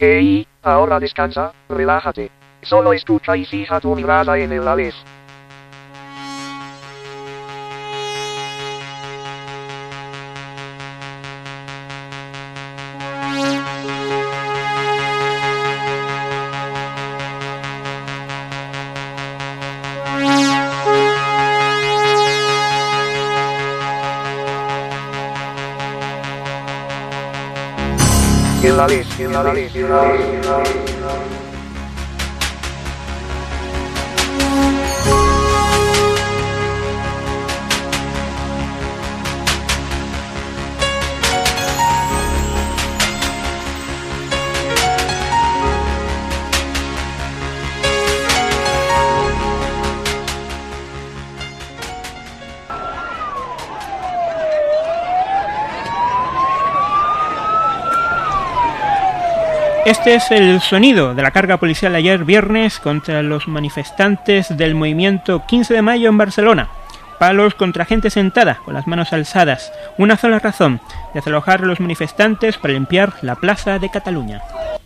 Hey, ahora descansa, relájate. Solo escucha y fija tu mirada en el Aleph. El Aleph, el Aleph, el Aleph, el Aleph. Este es el sonido de la carga policial ayer viernes contra los manifestantes del movimiento 15 de mayo en Barcelona. Palos contra gente sentada, con las manos alzadas. Una sola razón, desalojar a los manifestantes para limpiar la plaza de Cataluña.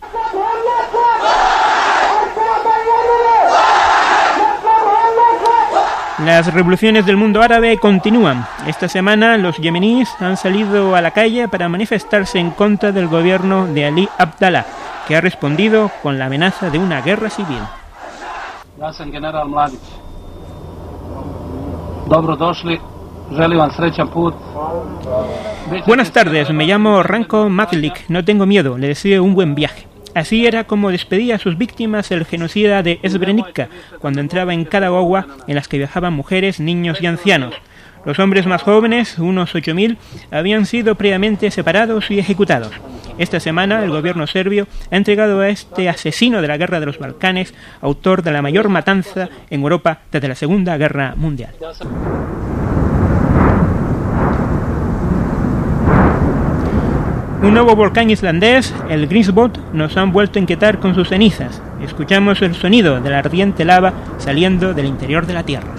Las revoluciones del mundo árabe continúan. Esta semana los yemeníes han salido a la calle para manifestarse en contra del gobierno de Ali Abdallah, que ha respondido con la amenaza de una guerra civil. Buenas tardes, me llamo Ranko Matlik, no tengo miedo, le deseo un buen viaje. Así era como despedía a sus víctimas el genocida de Srebrenica, cuando entraba en cada guagua en las que viajaban mujeres, niños y ancianos. Los hombres más jóvenes, unos 8.000, habían sido previamente separados y ejecutados. Esta semana el gobierno serbio ha entregado a este asesino de la guerra de los Balcanes, autor de la mayor matanza en Europa desde la Segunda Guerra Mundial. Un nuevo volcán islandés, el Grímsvötn, nos han vuelto a inquietar con sus cenizas. Escuchamos el sonido de la ardiente lava saliendo del interior de la Tierra.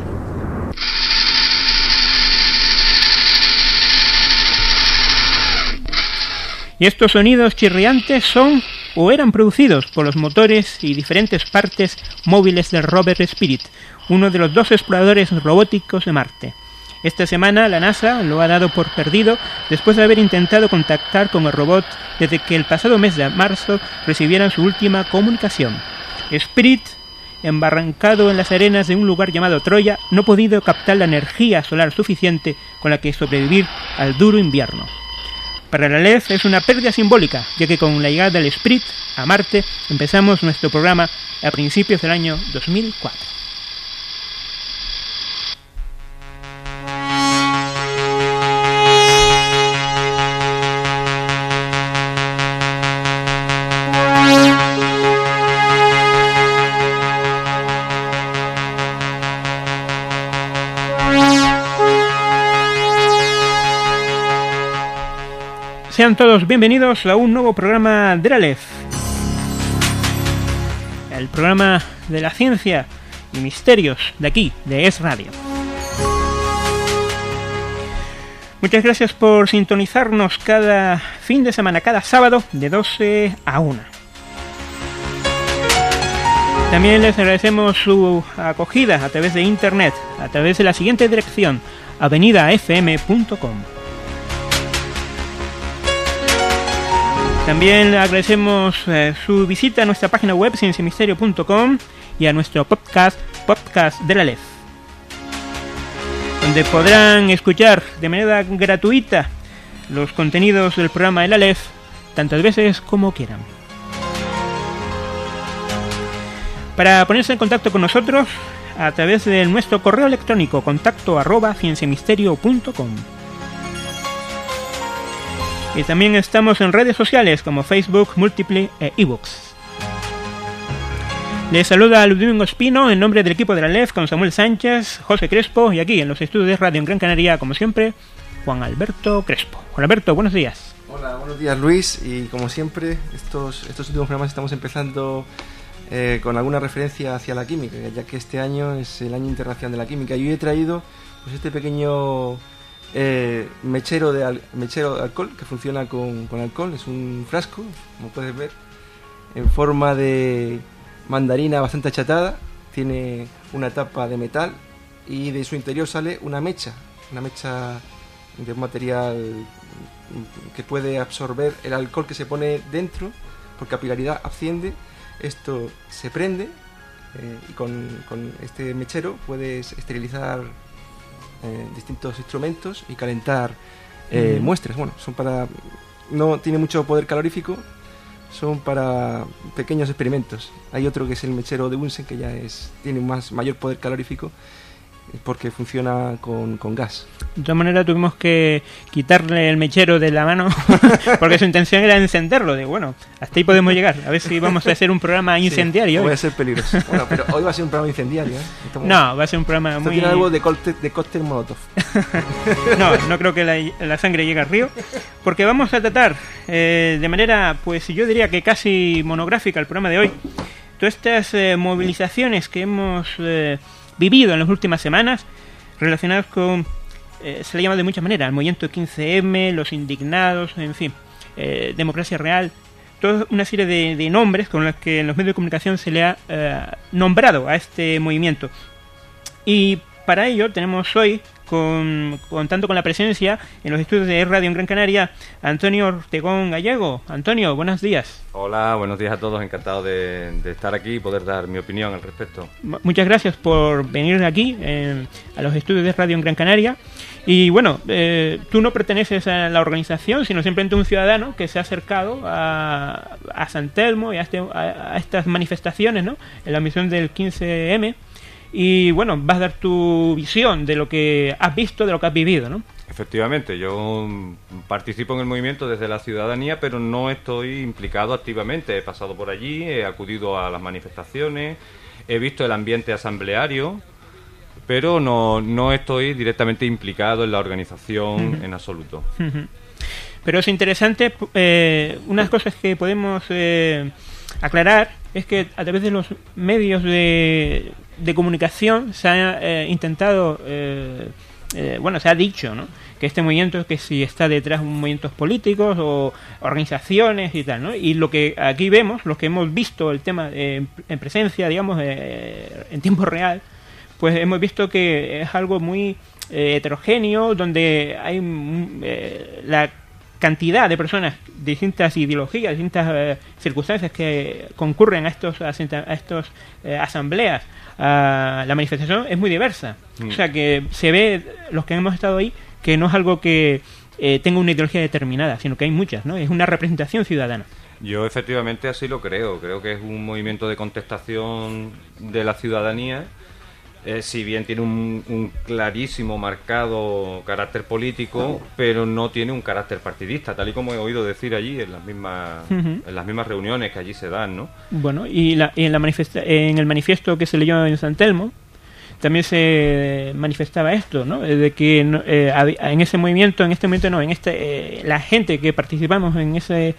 Y estos sonidos chirriantes son o eran producidos por los motores y diferentes partes móviles del rover Spirit, uno de los 2 exploradores robóticos de Marte. Esta semana la NASA lo ha dado por perdido después de haber intentado contactar con el robot desde que el pasado mes de marzo recibieran su última comunicación. Spirit, embarrancado en las arenas de un lugar llamado Troya, no ha podido captar la energía solar suficiente con la que sobrevivir al duro invierno. Para el Aleph es una pérdida simbólica, ya que con la llegada del Spirit a Marte empezamos nuestro programa a principios del año 2004. Sean todos bienvenidos a un nuevo programa del Aleph, el programa de la ciencia y misterios de aquí, de Es Radio. Muchas gracias por sintonizarnos cada fin de semana, cada sábado de 12 a 1. También les agradecemos su acogida a través de internet, a través de la siguiente dirección, avenidafm.com. También agradecemos su visita a nuestra página web cienciamisterio.com y a nuestro podcast del Aleph, donde podrán escuchar de manera gratuita los contenidos del programa El Aleph tantas veces como quieran. Para ponerse en contacto con nosotros a través de nuestro correo electrónico contacto@cienciamisterio.com. Y también estamos en redes sociales como Facebook, Multiple e ebooks. Les saluda Ludwig Ospino en nombre del equipo de la Aleph con Samuel Sánchez, José Crespo y aquí en los estudios de radio en Gran Canaria, como siempre, Juan Alberto Crespo. Juan Alberto, buenos días. Hola, buenos días Luis, y como siempre estos últimos programas estamos empezando con alguna referencia hacia la química, ya que este año es el año internacional de la química. Y hoy he traído pues este pequeño mechero de alcohol que funciona con alcohol. Es un frasco, como puedes ver, en forma de mandarina bastante achatada, tiene una tapa de metal y de su interior sale una mecha de un material que puede absorber el alcohol que se pone dentro, por capilaridad asciende, esto se prende y con este mechero puedes esterilizar distintos instrumentos y calentar muestras. Bueno, no tiene mucho poder calorífico, son para pequeños experimentos. Hay otro que es el mechero de Bunsen, que ya tiene mayor poder calorífico porque funciona con gas. De todas maneras tuvimos que quitarle el mechero de la mano porque su intención era encenderlo. Bueno, hasta ahí podemos llegar. A ver si vamos a hacer un programa incendiario. Sí, voy a ser peligroso. Bueno, pero hoy va a ser un programa incendiario, ¿eh? No, va a ser un programa muy... tiene algo de cóctel Molotov. No creo que la sangre llegue al río, porque vamos a tratar de manera, pues yo diría que casi monográfica el programa de hoy, todas estas movilizaciones que hemos vivido en las últimas semanas relacionadas con, se le llama de muchas maneras, el movimiento 15M, los indignados, en fin, democracia real, toda una serie de nombres con los que en los medios de comunicación se le ha nombrado a este movimiento. Y para ello tenemos hoy, contando con la presencia en los estudios de Radio en Gran Canaria, Antonio Ortegón Gallego. Antonio, buenos días. Hola, buenos días a todos, encantado de estar aquí y poder dar mi opinión al respecto. Muchas gracias por venir aquí a los estudios de Radio en Gran Canaria. Y bueno, tú no perteneces a la organización, sino simplemente un ciudadano que se ha acercado a San Telmo y a estas manifestaciones, ¿no?, en la misión del 15M. Y bueno, vas a dar tu visión de lo que has visto, de lo que has vivido, ¿no? Efectivamente, yo participo en el movimiento desde la ciudadanía, pero no estoy implicado activamente. He pasado por allí, he acudido a las manifestaciones, he visto el ambiente asambleario, pero no estoy directamente implicado en la organización en absoluto. Pero es interesante, unas cosas que podemos aclarar es que a través de los medios de comunicación se ha intentado, se ha dicho, ¿no?, que este movimiento, que si está detrás de movimientos políticos o organizaciones y tal, ¿no? Y lo que aquí vemos, los que hemos visto el tema en presencia, digamos, en tiempo real, pues hemos visto que es algo muy heterogéneo, donde hay la cantidad de personas de distintas ideologías, distintas circunstancias que concurren a estos asambleas, a la manifestación, es muy diversa. O sea que se ve, los que hemos estado ahí, que no es algo que tenga una ideología determinada, sino que hay muchas, ¿no? Es una representación ciudadana. Yo efectivamente así lo creo que es un movimiento de contestación de la ciudadanía. Si bien tiene un clarísimo, marcado carácter político, pero no tiene un carácter partidista, tal y como he oído decir allí en las mismas reuniones que allí se dan, ¿no? Bueno, y en el manifiesto que se leyó en San Telmo también se manifestaba esto, ¿no?, de que en ese movimiento, la gente que participamos en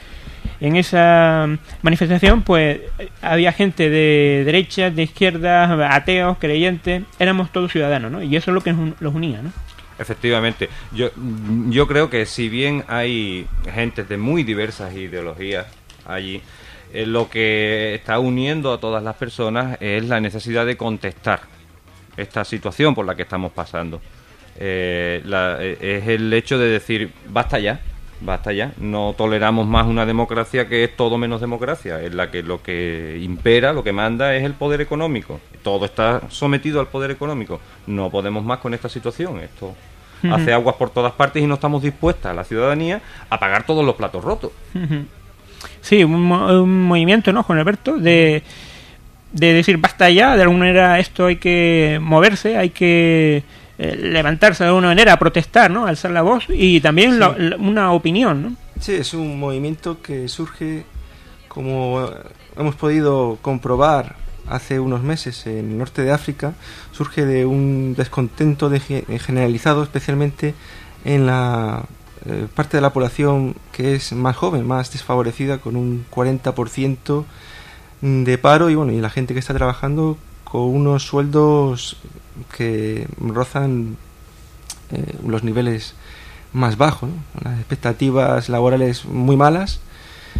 esa manifestación, pues había gente de derecha, de izquierda, ateos, creyentes, éramos todos ciudadanos, ¿no? Y eso es lo que los unía, ¿no? Efectivamente. Yo creo que si bien hay gente de muy diversas ideologías allí, lo que está uniendo a todas las personas es la necesidad de contestar esta situación por la que estamos pasando. Es el hecho de decir, basta ya, no toleramos más una democracia que es todo menos democracia, en la que lo que impera, lo que manda es el poder económico. Todo está sometido al poder económico. No podemos más con esta situación. Esto hace aguas por todas partes y no estamos dispuestas, la ciudadanía, a pagar todos los platos rotos. Sí, un movimiento, ¿no, Juan Alberto?, de decir basta ya, de alguna manera esto hay que moverse, hay que levantarse de alguna manera, a protestar, ¿no?, alzar la voz y también una opinión, ¿no? Sí, es un movimiento que surge, como hemos podido comprobar hace unos meses en el norte de África, surge de un descontento generalizado, especialmente en la parte de la población que es más joven, más desfavorecida, con un 40% de paro, y la gente que está trabajando con unos sueldos que rozan los niveles más bajos, ¿no?, unas expectativas laborales muy malas,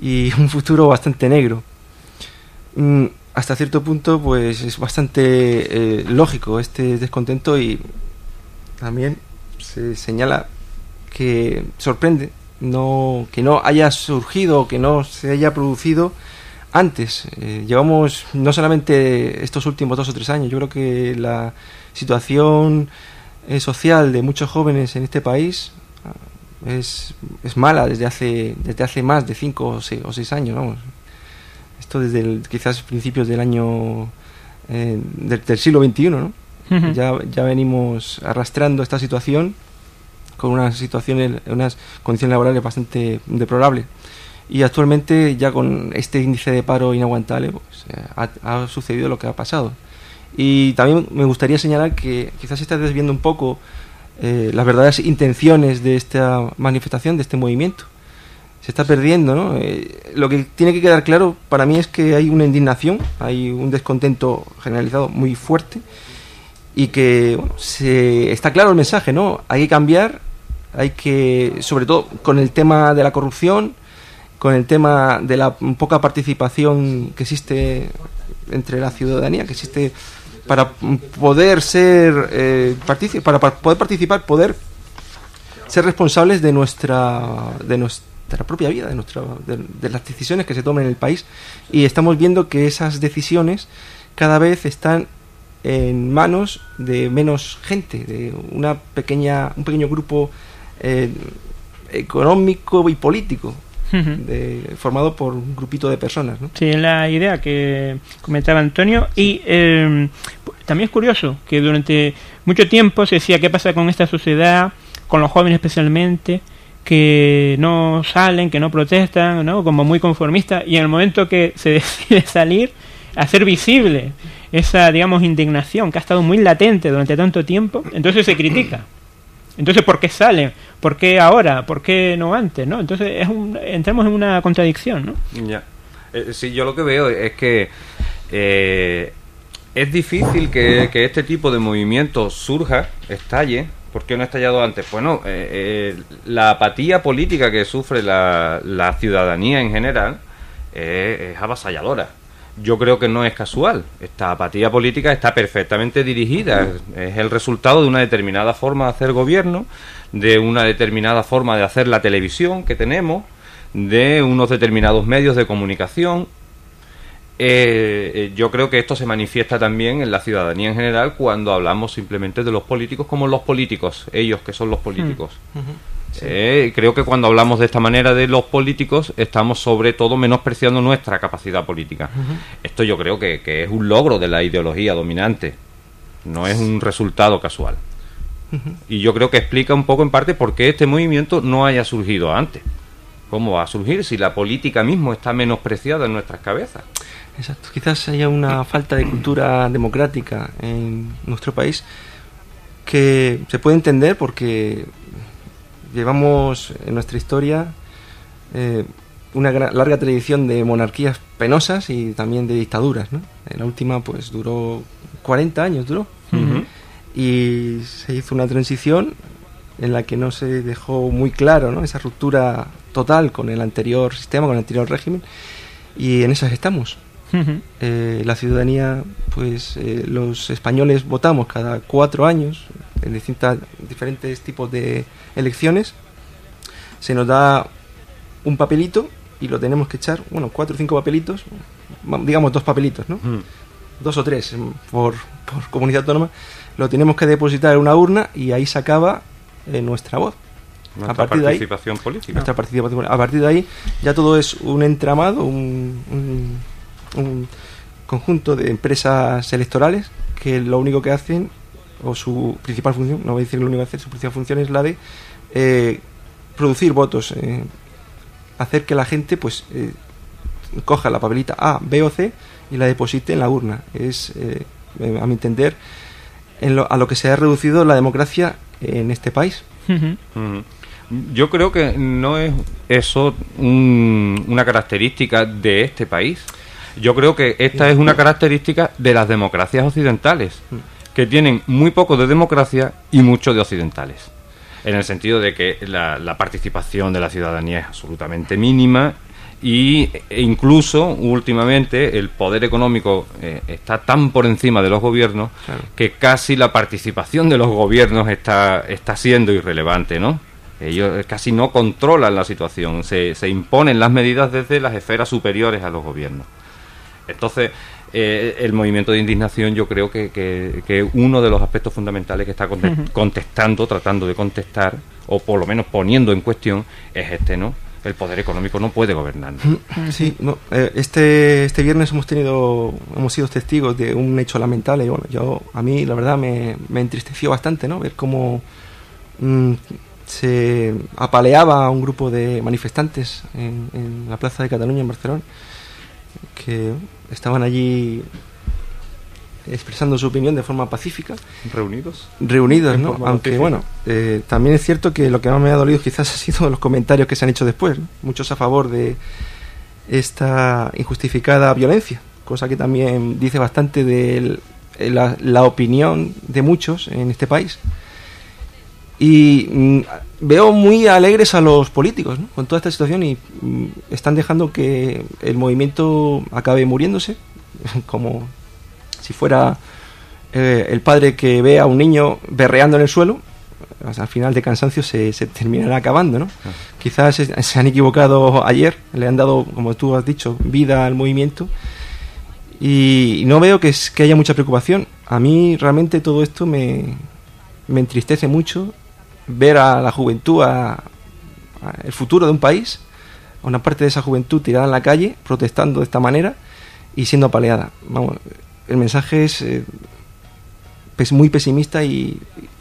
y un futuro bastante negro. Hasta cierto punto pues es bastante lógico este descontento, y también se señala que sorprende que no haya surgido, que no se haya producido antes. Llevamos no solamente estos últimos 2 o 3 años, yo creo que la situación social de muchos jóvenes en este país es mala desde hace más de 5 o 6 años, vamos. Esto desde quizás principios del año del siglo XXI, ¿no? Uh-huh. Ya venimos arrastrando esta situación con unas condiciones laborales bastante deplorables, y actualmente ya con este índice de paro inaguantable pues, ha sucedido lo que ha pasado. Y también me gustaría señalar que quizás se está desviando un poco las verdaderas intenciones de esta manifestación, de este movimiento. Se está perdiendo, ¿no? Lo que tiene que quedar claro para mí es que hay una indignación, hay un descontento generalizado muy fuerte, y que está claro el mensaje, ¿no? Hay que cambiar, hay que, sobre todo con el tema de la corrupción, con el tema de la poca participación que existe entre la ciudadanía, que existe para poder ser para poder participar, poder ser responsables de nuestra propia vida, de las decisiones que se tomen en el país. Y estamos viendo que esas decisiones cada vez están en manos de menos gente, de un pequeño grupo económico y político, formado por un grupito de personas, ¿no? Sí, es la idea que comentaba Antonio. Y también es curioso que durante mucho tiempo se decía: ¿qué pasa con esta sociedad, con los jóvenes especialmente, que no salen, que no protestan, ¿no? Como muy conformistas? Y en el momento que se decide salir, hacer visible esa, digamos, indignación que ha estado muy latente durante tanto tiempo, entonces se critica. Entonces, ¿por qué salen? ¿Por qué ahora? ¿Por qué no antes? ¿No? Entonces entramos en una contradicción, ¿no? Ya. Sí, yo lo que veo es que es difícil que este tipo de movimiento surja, estalle. ¿Por qué no ha estallado antes? Bueno, la apatía política que sufre la ciudadanía en general es avasalladora. Yo creo que no es casual. Esta apatía política está perfectamente dirigida. Es el resultado de una determinada forma de hacer gobierno, de una determinada forma de hacer la televisión que tenemos, de unos determinados medios de comunicación. Yo creo que esto se manifiesta también en la ciudadanía en general cuando hablamos simplemente de los políticos como los políticos, ellos que son los políticos. Sí. Creo que cuando hablamos de esta manera de los políticos estamos sobre todo menospreciando nuestra capacidad política. Esto yo creo que es un logro de la ideología dominante, no es un resultado casual. Y yo creo que explica un poco en parte por qué este movimiento no haya surgido antes. ¿Cómo va a surgir si la política mismo está menospreciada en nuestras cabezas? Exacto, quizás haya una falta de cultura democrática en nuestro país, que se puede entender porque llevamos en nuestra historia una larga tradición de monarquías penosas y también de dictaduras, ¿no? La última pues duró 40 años, y se hizo una transición en la que no se dejó muy claro, ¿no?, esa ruptura total con el anterior sistema, con el anterior régimen, y en esas estamos. La ciudadanía, pues los españoles votamos cada 4 años en diferentes tipos de elecciones. Se nos da un papelito y lo tenemos que echar, 4 o 5 papelitos, digamos 2 papelitos, ¿no? 2 o 3 por comunidad autónoma, lo tenemos que depositar en una urna y ahí se acaba nuestra voz. Nuestra participación política. Nuestra participación. A partir de ahí ya todo es un entramado, un conjunto de empresas electorales que lo único que hacen, o su principal función, no voy a decir lo único que hacen, su principal función es la de producir votos, hacer que la gente pues coja la papelita A, B o C y la deposite en la urna. Es, a mi entender, a lo que se ha reducido la democracia en este país. Yo creo que no es eso una característica de este país. Yo creo que esta es una característica de las democracias occidentales, que tienen muy poco de democracia y mucho de occidentales, en el sentido de que la participación de la ciudadanía es absolutamente mínima e incluso últimamente el poder económico está tan por encima de los gobiernos, claro, que casi la participación de los gobiernos está siendo irrelevante, ¿no? Ellos casi no controlan la situación, se imponen las medidas desde las esferas superiores a los gobiernos. Entonces, el movimiento de indignación, yo creo que uno de los aspectos fundamentales que está contestando, tratando de contestar, o por lo menos poniendo en cuestión, es este, ¿no? El poder económico no puede gobernar. Sí, no, este viernes hemos sido testigos de un hecho lamentable. Y bueno, a mí la verdad me entristeció bastante, ¿no? Ver cómo se apaleaba a un grupo de manifestantes en la Plaza de Cataluña en Barcelona, que estaban allí expresando su opinión de forma pacífica. Reunidos, ¿no? Aunque bueno, también es cierto que lo que más me ha dolido quizás ha sido los comentarios que se han hecho después, ¿no? Muchos a favor de esta injustificada violencia, cosa que también dice bastante de la opinión de muchos en este país. Y veo muy alegres a los políticos, ¿no? Con toda esta situación, y están dejando que el movimiento acabe muriéndose, como si fuera el padre que ve a un niño berreando en el suelo. Al final de cansancio se terminará acabando, ¿no? Quizás se han equivocado ayer, le han dado, como tú has dicho, vida al movimiento, y no veo que haya mucha preocupación. A mí realmente todo esto me entristece mucho, ver a la juventud, a el futuro de un país, a una parte de esa juventud tirada en la calle, protestando de esta manera y siendo apaleada. Vamos, el mensaje es muy pesimista y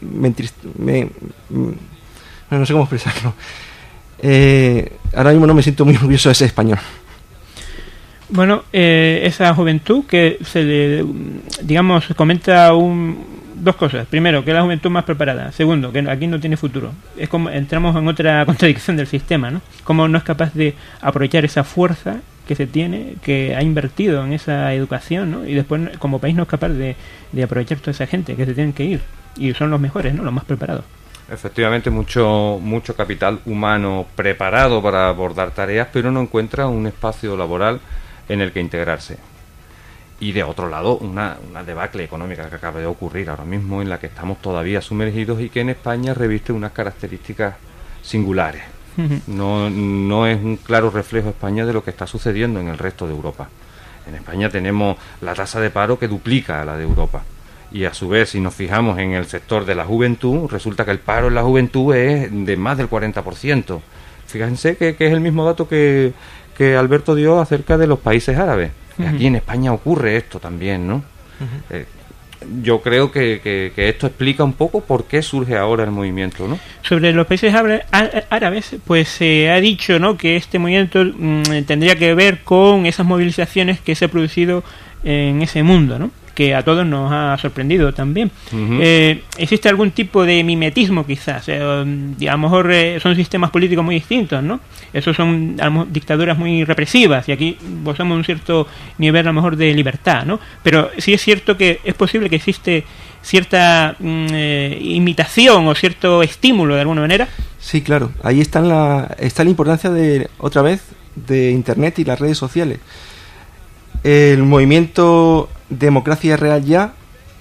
no sé cómo expresarlo. Ahora mismo no me siento muy orgulloso de ser español. Bueno, esa juventud que se le, digamos, comenta dos cosas. Primero, que es la juventud más preparada. Segundo, que aquí no tiene futuro. Es como entramos en otra contradicción del sistema, ¿no? Como no es capaz de aprovechar esa fuerza que se tiene, que ha invertido en esa educación, ¿no? Y después, como país, no es capaz de aprovechar toda esa gente que se tienen que ir. Y son los mejores, ¿no? Los más preparados. Efectivamente, mucho capital humano preparado para abordar tareas, pero no encuentra un espacio laboral en el que integrarse. Y de otro lado, una debacle económica que acaba de ocurrir ahora mismo, en la que estamos todavía sumergidos y que en España reviste unas características singulares. No es un claro reflejo España de lo que está sucediendo en el resto de Europa. En España tenemos la tasa de paro que duplica a la de Europa. Y a su vez, si nos fijamos en el sector de la juventud, resulta que el paro en la juventud es de más del 40%. Fíjense que es el mismo dato que Alberto dio acerca de los países árabes. Aquí en España ocurre esto también, ¿no? Yo creo que esto explica un poco por qué surge ahora el movimiento, ¿no? Sobre los países árabes, pues se ha dicho, ¿no?, que este movimiento tendría que ver con esas movilizaciones que se han producido en ese mundo, ¿no?, que a todos nos ha sorprendido también. ¿Existe algún tipo de mimetismo quizás? A lo mejor son sistemas políticos muy distintos, ¿no? Esos son dictaduras muy represivas y aquí gozamos un cierto nivel a lo mejor de libertad, ¿no? Pero sí es cierto que es posible que existe cierta imitación o cierto estímulo de alguna manera. Sí, claro. Ahí está la importancia otra vez de Internet y las redes sociales. El movimiento Democracia Real Ya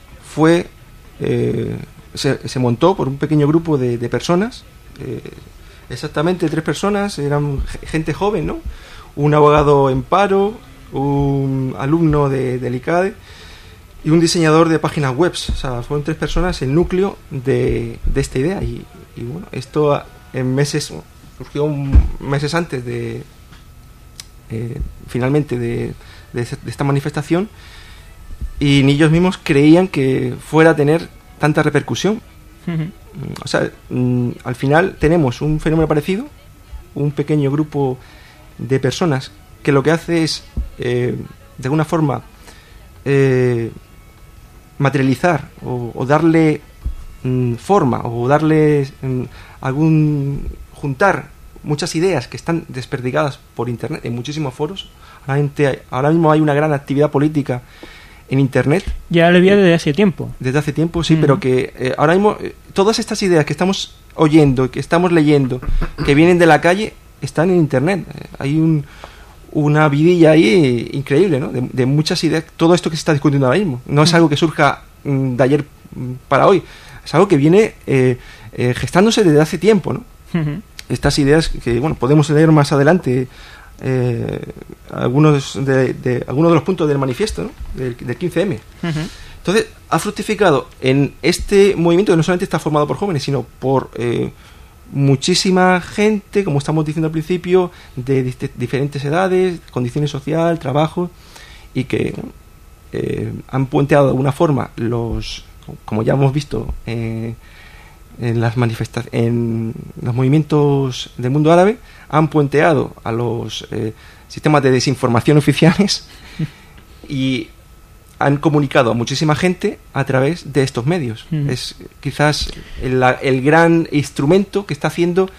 se montó por un pequeño grupo de personas, exactamente 3 personas, eran gente joven, ¿no? Un abogado en paro, un alumno del ICADE y un diseñador de páginas web. O sea, fueron 3 personas el núcleo de esta idea y bueno, esto surgió meses antes de finalmente de esta manifestación, y ni ellos mismos creían que fuera a tener tanta repercusión. O sea, al final tenemos un fenómeno parecido, un pequeño grupo de personas que lo que hace es de alguna forma materializar o darle forma o darle juntar muchas ideas que están desperdigadas por Internet en muchísimos foros. Ahora mismo hay una gran actividad política en Internet. Ya lo había desde hace tiempo. Desde hace tiempo, sí, pero que ahora mismo todas estas ideas que estamos oyendo, que estamos leyendo, que vienen de la calle, están en Internet. Hay una vidilla ahí increíble, ¿no? De muchas ideas, todo esto que se está discutiendo ahora mismo. No es algo que surja de ayer para hoy, es algo que viene gestándose desde hace tiempo, ¿no? Estas ideas que, bueno, podemos leer más adelante algunos de los puntos del manifiesto, ¿no? del 15M. Entonces, ha fructificado en este movimiento que no solamente está formado por jóvenes, sino por muchísima gente, como estamos diciendo al principio, de diferentes edades, condiciones sociales, trabajo, y que han puenteado de alguna forma como ya hemos visto en los movimientos del mundo árabe, han puenteado a los sistemas de desinformación oficiales y han comunicado a muchísima gente a través de estos medios. Es quizás el gran instrumento que está haciendo,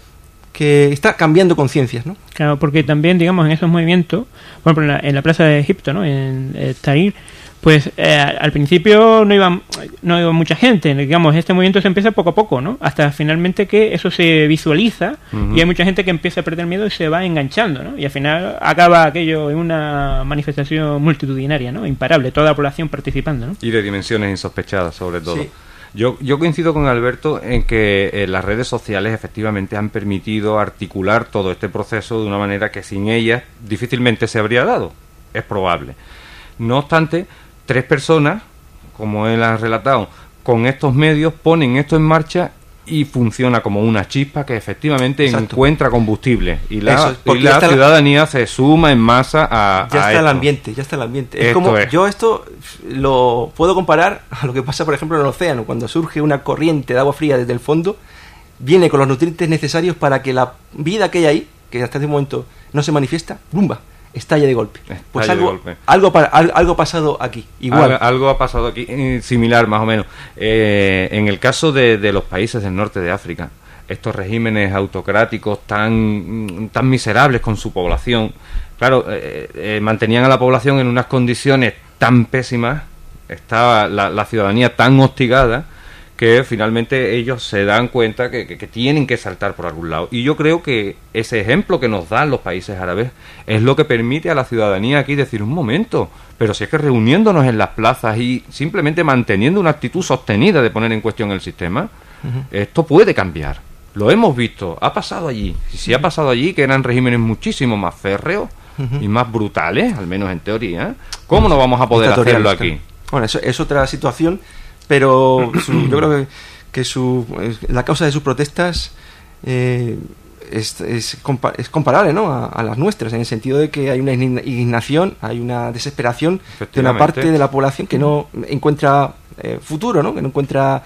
que está cambiando conciencias, ¿no? Claro, porque también, digamos, en esos movimientos, por ejemplo, en la plaza de Egipto, ¿no? En Tahrir, pues al principio no iba mucha gente, digamos, este movimiento se empieza poco a poco, ¿no? Hasta finalmente que eso se visualiza y hay mucha gente que empieza a perder miedo y se va enganchando, ¿no? Y al final acaba aquello en una manifestación multitudinaria, ¿no? Imparable, toda la población participando, ¿no? Y de dimensiones insospechadas, sobre todo. Sí. Yo coincido con Alberto en que las redes sociales efectivamente han permitido articular todo este proceso de una manera que sin ellas difícilmente se habría dado. Es probable. No obstante, 3 personas, como él ha relatado, con estos medios ponen esto en marcha y funciona como una chispa que efectivamente encuentra combustible y la ciudadanía se suma en masa a ya está el ambiente. Es como yo esto lo puedo comparar a lo que pasa, por ejemplo, en el océano, cuando surge una corriente de agua fría desde el fondo, viene con los nutrientes necesarios para que la vida que hay ahí, que hasta este momento no se manifiesta, ¡bumba!, estalla de golpe. Pues algo ha pasado aquí. Igual. Algo ha pasado aquí, similar más o menos. En el caso de los países del norte de África, estos regímenes autocráticos tan miserables con su población, claro, mantenían a la población en unas condiciones tan pésimas, estaba la ciudadanía tan hostigada, que finalmente ellos se dan cuenta que tienen que saltar por algún lado. Y yo creo que ese ejemplo que nos dan los países árabes es lo que permite a la ciudadanía aquí decir, un momento, pero si es que reuniéndonos en las plazas y simplemente manteniendo una actitud sostenida de poner en cuestión el sistema, esto puede cambiar. Lo hemos visto, ha pasado allí. Si ha pasado allí, que eran regímenes muchísimo más férreos y más brutales, al menos en teoría, ¿cómo no vamos a poder hacerlo aquí? Bueno, eso es otra situación. Pero yo creo que la causa de sus protestas es comparable, ¿no?, a las nuestras, en el sentido de que hay una indignación, hay una desesperación de una parte de la población que no encuentra futuro, ¿no?, que no encuentra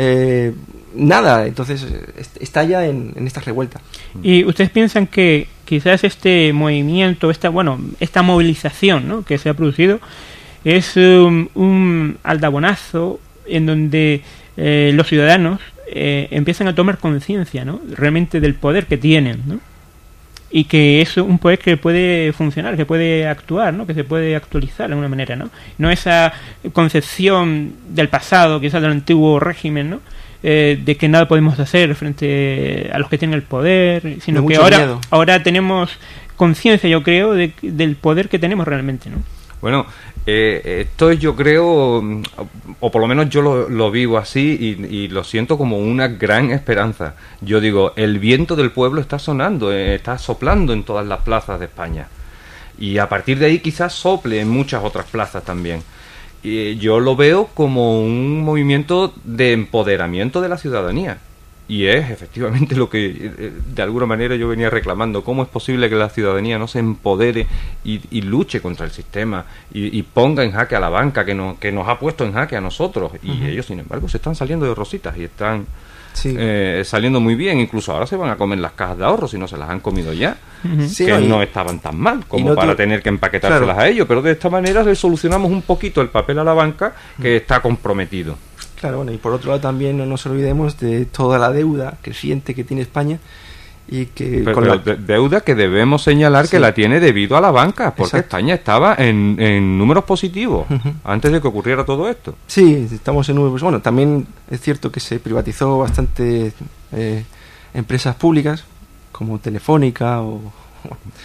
nada. Entonces estalla en esta revuelta. ¿Y ustedes piensan que quizás este movimiento, esta movilización, ¿no?, que se ha producido es un aldabonazo en donde los ciudadanos empiezan a tomar conciencia, ¿no?, realmente del poder que tienen, ¿no?, y que es un poder que puede funcionar, que puede actuar, ¿no?, que se puede actualizar de alguna manera, no esa concepción del pasado, quizás del antiguo régimen, ¿no?, de que nada podemos hacer frente a los que tienen el poder, sino que ahora tenemos conciencia, yo creo, del poder que tenemos realmente, ¿no? Bueno, esto yo creo, o por lo menos yo lo vivo así y lo siento como una gran esperanza. Yo digo, el viento del pueblo está sonando, está soplando en todas las plazas de España. Y a partir de ahí quizás sople en muchas otras plazas también. Y yo lo veo como un movimiento de empoderamiento de la ciudadanía. Y es efectivamente lo que de alguna manera yo venía reclamando. ¿Cómo es posible que la ciudadanía no se empodere y luche contra el sistema y ponga en jaque a la banca que nos ha puesto en jaque a nosotros? Y ellos, sin embargo, se están saliendo de rositas y están saliendo muy bien. Incluso ahora se van a comer las cajas de ahorro si no se las han comido ya, que no estaban tan mal como para tener que empaquetárselas a ellos. Pero de esta manera le solucionamos un poquito el papel a la banca, que está comprometido. Claro, bueno, y por otro lado también no nos olvidemos de toda la deuda creciente que tiene España y que... Pero deuda que debemos señalar que la tiene debido a la banca, porque España estaba en números positivos antes de que ocurriera todo esto. Sí, estamos en números... Bueno, también es cierto que se privatizó bastante empresas públicas, como Telefónica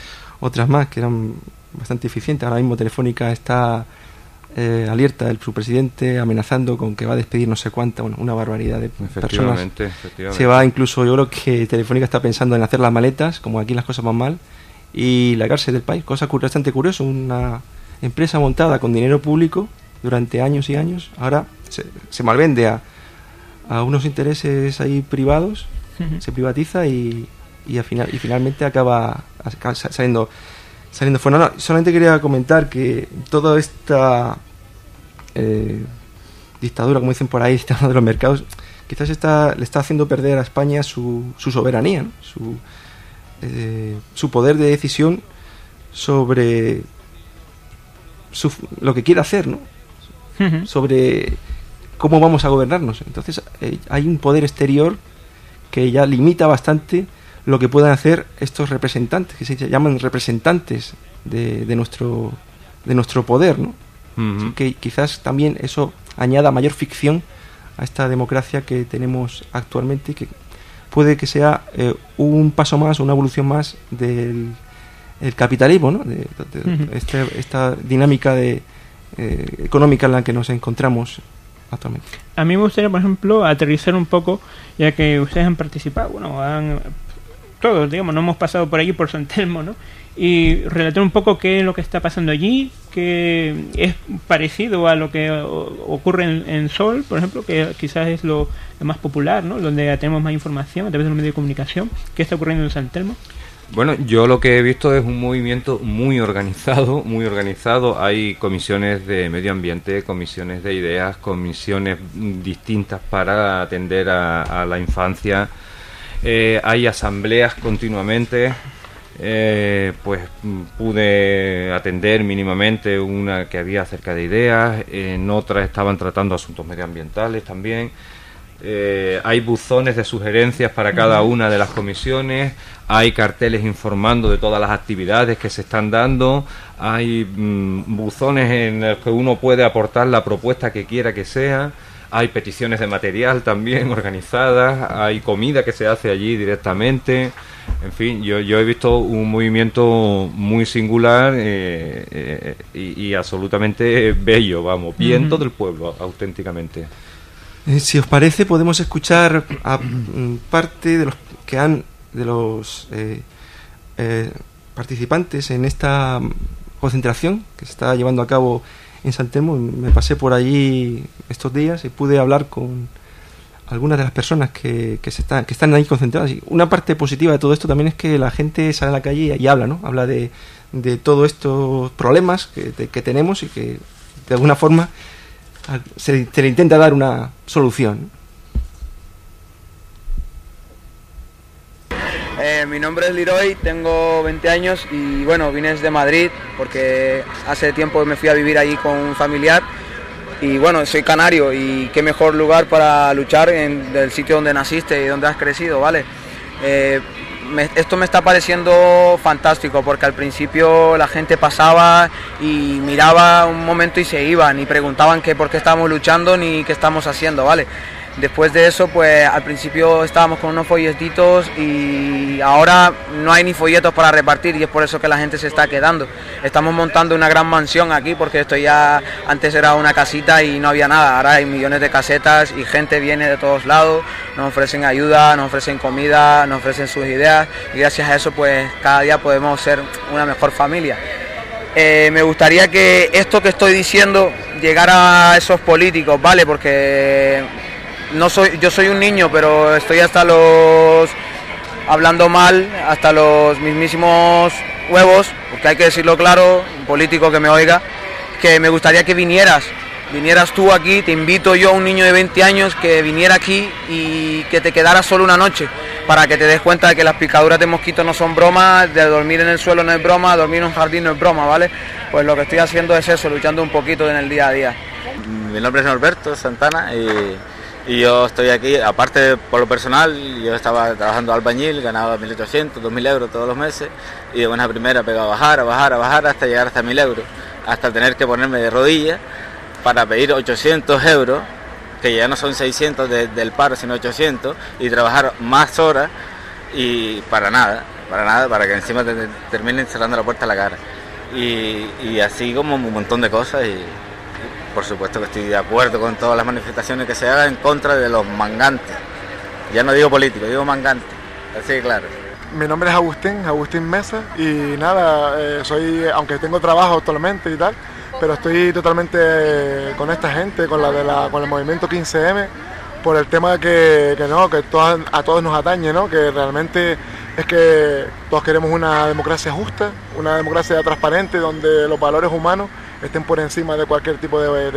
otras más que eran bastante eficientes. Ahora mismo Telefónica está alerta del su presidente amenazando con que va a despedir no sé cuánta, bueno, una barbaridad de personas. Efectivamente. Se va incluso, yo creo que Telefónica está pensando en hacer las maletas, como aquí las cosas van mal, y largarse del país, cosa bastante curiosa. Una empresa montada con dinero público durante años y años, ahora se malvende a unos intereses ahí privados, se privatiza y finalmente acaba saliendo fuera. No, solamente quería comentar que toda esta dictadura, como dicen por ahí, dictadura de los mercados, quizás le está haciendo perder a España su soberanía, ¿no? Su poder de decisión sobre lo que quiere hacer, ¿no? Sobre cómo vamos a gobernarnos. Entonces hay un poder exterior que ya limita bastante lo que puedan hacer estos representantes, que se llaman representantes de nuestro poder, ¿no? Uh-huh. Que quizás también eso añada mayor ficción a esta democracia que tenemos actualmente, que puede que sea un paso más, una evolución más del capitalismo, ¿no? Esta dinámica económica en la que nos encontramos actualmente. A mí me gustaría, por ejemplo, aterrizar un poco, ya que ustedes han participado, todos, digamos, no hemos pasado por allí, por San Telmo, ¿no? Y relatar un poco qué es lo que está pasando allí, que es parecido a lo que ocurre en Sol, por ejemplo, que quizás es lo más popular, ¿no? Donde tenemos más información a través de los medios de comunicación. ¿Qué está ocurriendo en San Telmo? Bueno, yo lo que he visto es un movimiento muy organizado, muy organizado. Hay comisiones de medio ambiente, comisiones de ideas, comisiones distintas para atender a la infancia. Hay asambleas continuamente. Pues pude atender mínimamente una que había acerca de ideas, en otra estaban tratando asuntos medioambientales también. Hay buzones de sugerencias para cada una de las comisiones, hay carteles informando de todas las actividades que se están dando, hay buzones en los que uno puede aportar la propuesta que quiera que sea. Hay peticiones de material también organizadas, hay comida que se hace allí directamente. En fin, yo he visto un movimiento muy singular y absolutamente bello, vamos, viento del pueblo, auténticamente. Si os parece, podemos escuchar a parte de los participantes en esta concentración que se está llevando a cabo en San Telmo. Me pasé por allí estos días y pude hablar con algunas de las personas que están ahí concentradas. Y una parte positiva de todo esto también es que la gente sale a la calle y habla, ¿no? Habla de todos estos problemas que tenemos y que de alguna forma se le intenta dar una solución. Mi nombre es Leroy, tengo 20 años y bueno, vine desde Madrid porque hace tiempo me fui a vivir allí con un familiar y bueno, soy canario y qué mejor lugar para luchar del sitio donde naciste y donde has crecido, ¿vale? Esto me está pareciendo fantástico porque al principio la gente pasaba y miraba un momento y se iban y preguntaban que por qué estábamos luchando ni qué estamos haciendo, ¿vale? Después de eso, pues al principio estábamos con unos folletitos y ahora no hay ni folletos para repartir y es por eso que la gente se está quedando. Estamos montando una gran mansión aquí porque esto ya antes era una casita y no había nada. Ahora hay millones de casetas y gente viene de todos lados, nos ofrecen ayuda, nos ofrecen comida, nos ofrecen sus ideas y gracias a eso pues cada día podemos ser una mejor familia. Me gustaría que esto que estoy diciendo llegara a esos políticos, ¿vale? Porque yo soy un niño, pero estoy hablando mal, hasta los mismísimos huevos, porque hay que decirlo claro, un político que me oiga, que me gustaría que vinieras tú aquí, te invito yo, un niño de 20 años, que viniera aquí y que te quedaras solo una noche, para que te des cuenta de que las picaduras de mosquitos no son bromas, de dormir en el suelo no es broma, dormir en un jardín no es broma, ¿vale? Pues lo que estoy haciendo es eso, luchando un poquito en el día a día. Mi nombre es Norberto Santana y yo estoy aquí, aparte por lo personal, yo estaba trabajando albañil, ganaba 1.800, 2.000 euros todos los meses y de buena primera pegaba a bajar hasta llegar hasta 1.000 euros, hasta tener que ponerme de rodillas para pedir 800 euros, que ya no son 600 del paro, sino 800, y trabajar más horas y para nada. para nada, para que encima te terminen cerrando la puerta a la cara. Y así como un montón de cosas y por supuesto que estoy de acuerdo con todas las manifestaciones que se hagan en contra de los mangantes. Ya no digo políticos, digo mangantes, así que claro. Mi nombre es Agustín Mesa y nada, soy, aunque tengo trabajo actualmente y tal, pero estoy totalmente con esta gente, con el movimiento 15M, por el tema que a todos nos atañe, ¿no? Que realmente es que todos queremos una democracia justa, una democracia transparente, donde los valores humanos estén por encima de cualquier tipo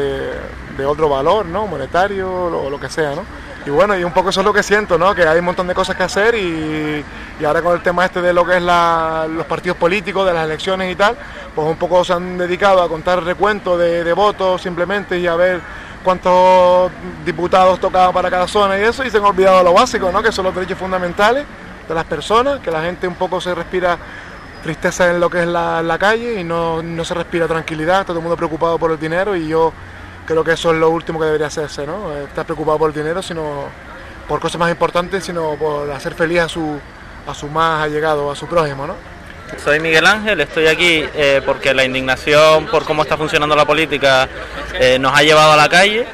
de otro valor, ¿no? Monetario o lo que sea, ¿no? Y bueno, y un poco eso es lo que siento, ¿no? Que hay un montón de cosas que hacer y ahora con el tema de lo que es los partidos políticos, de las elecciones y tal, pues un poco se han dedicado a contar recuentos de votos simplemente y a ver cuántos diputados tocaban para cada zona y eso, y se han olvidado lo básico, ¿no? Que son los derechos fundamentales de las personas, que la gente un poco se respira tristeza en lo que es la calle y no se respira tranquilidad, todo el mundo preocupado por el dinero y yo creo que eso es lo último que debería hacerse, ¿no? Estar preocupado por el dinero, sino por cosas más importantes, sino por hacer feliz a su más allegado, a su prójimo, ¿no? Soy Miguel Ángel, estoy aquí porque la indignación por cómo está funcionando la política nos ha llevado a la calle